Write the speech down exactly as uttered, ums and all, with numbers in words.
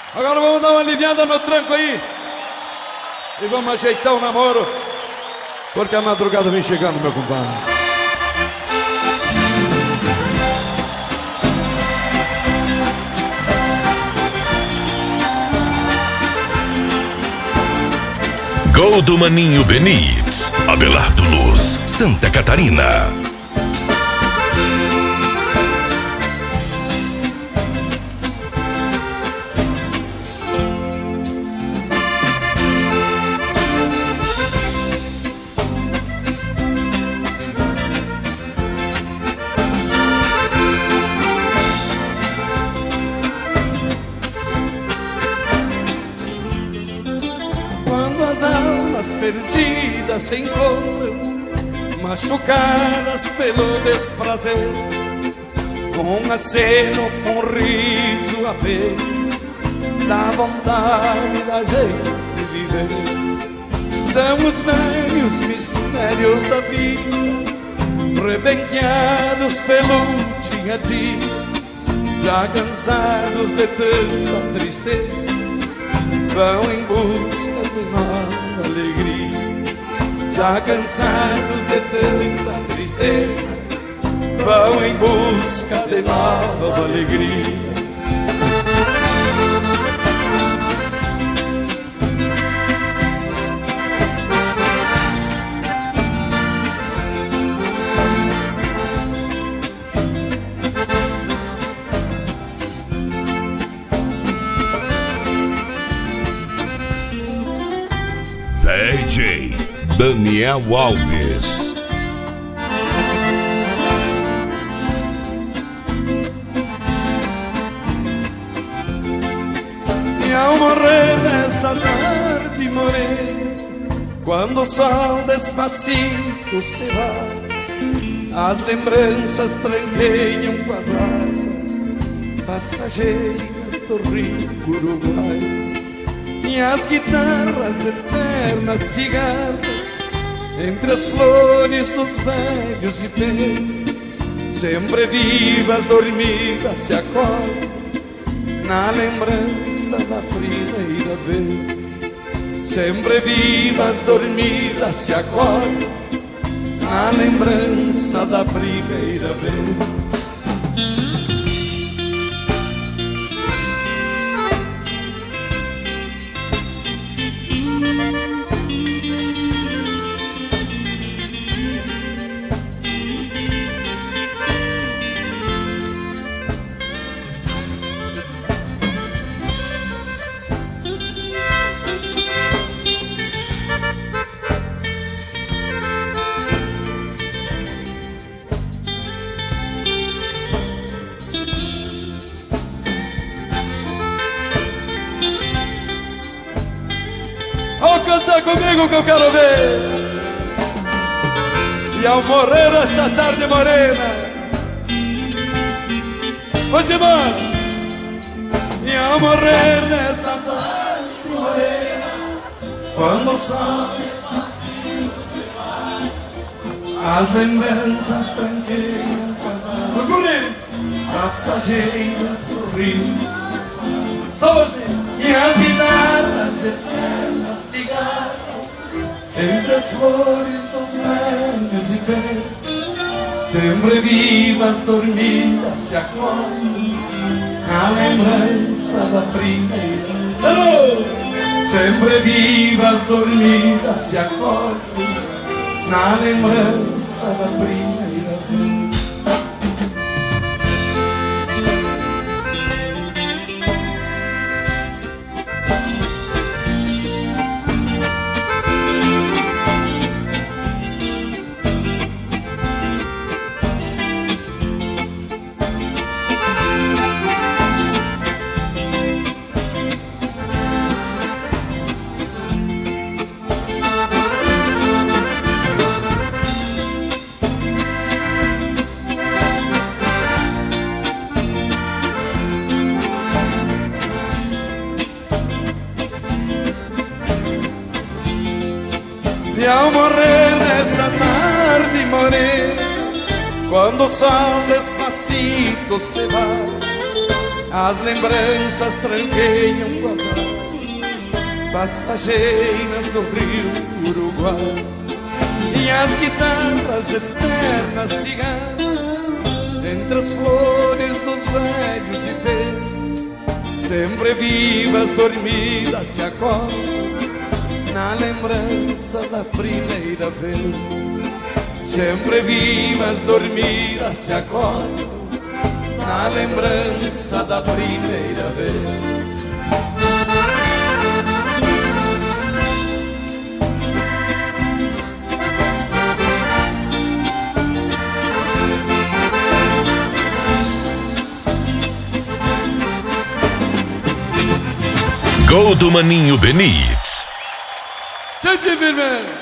Agora vamos dar uma aliviada no tranco aí e vamos ajeitar o namoro, porque a madrugada vem chegando, meu compadre. Gol do Maninho Benítez, Abelardo Luz, Santa Catarina. As almas perdidas se encontram, machucadas pelo desprazer, com um aceno, um riso apenas, dá vontade da gente viver. São os velhos mistérios da vida, rebenqueados pelo dia a dia, já cansados de tanta tristeza, vão em busca de nova alegria. Já cansados de tanta tristeza, vão em busca de nova alegria. D J Daniel Alves. E ao morrer nesta tarde morena, quando o sol despacito se vai, as lembranças tranqueiam com as águas passageiras do rio Uruguai. E as guitarras eternas cigarras entre as flores dos velhos ipês, sempre vivas, dormidas, se acordam na lembrança da primeira vez. Sempre vivas, dormidas, se acordam na lembrança da primeira vez. Canta comigo que eu quero ver. E ao morrer esta tarde morena, vai-se embora. E ao morrer nesta tarde morena, quando o sol desvazio se vai, as lembranças tranqueiam com as águas passageiras do rio. Só você. E as guitarras eternas, cigarras entre as flores dos velhos ipês, sempre vivas, dormidas, se acordam na lembrança da primeira. Hello! Sempre vivas, dormidas, se acordam na lembrança da primeira vez. E ao morrer nesta tarde morena, quando o sol despacito se vai, As lembranças tranqueiam com as águas passageiras do rio Uruguai, e as guitarras eternas cigarras entre as flores dos velhos ipês, sempre vivas, dormidas, se acordam na lembrança da primeira vez. Sempre vivas, dormidas, se acordam na lembrança da primeira vez. Gol do Maninho Benítez. Sempre firme!